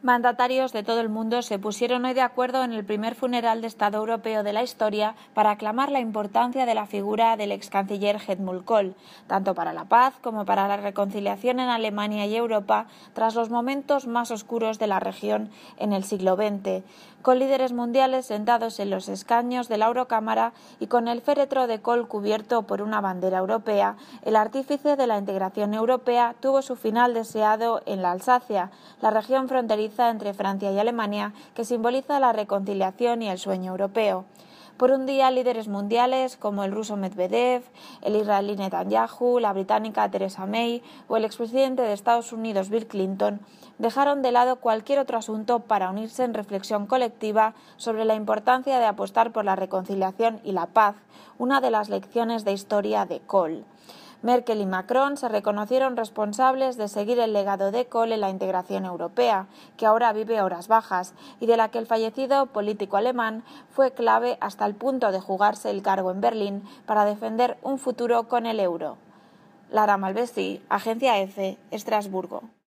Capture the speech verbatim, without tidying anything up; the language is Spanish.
Mandatarios de todo el mundo se pusieron hoy de acuerdo en el primer funeral de Estado europeo de la historia para aclamar la importancia de la figura del ex canciller Helmut Kohl, tanto para la paz como para la reconciliación en Alemania y Europa tras los momentos más oscuros de la región en el siglo veinte, con líderes mundiales sentados en los escaños de la Eurocámara y con el féretro de Kohl cubierto por una bandera europea. El artífice de la integración europea tuvo su final deseado en la Alsacia, la región fronteriza entre Francia y Alemania, que simboliza la reconciliación y el sueño europeo. Por un día, líderes mundiales como el ruso Medvedev, el israelí Netanyahu, la británica Theresa May o el expresidente de Estados Unidos Bill Clinton dejaron de lado cualquier otro asunto para unirse en reflexión colectiva sobre la importancia de apostar por la reconciliación y la paz, una de las lecciones de historia de Kohl. Merkel y Macron se reconocieron responsables de seguir el legado de Kohl en la integración europea, que ahora vive horas bajas, y de la que el fallecido político alemán fue clave hasta el punto de jugarse el cargo en Berlín para defender un futuro con el euro. Lara Malvesti, Agencia EFE, Estrasburgo.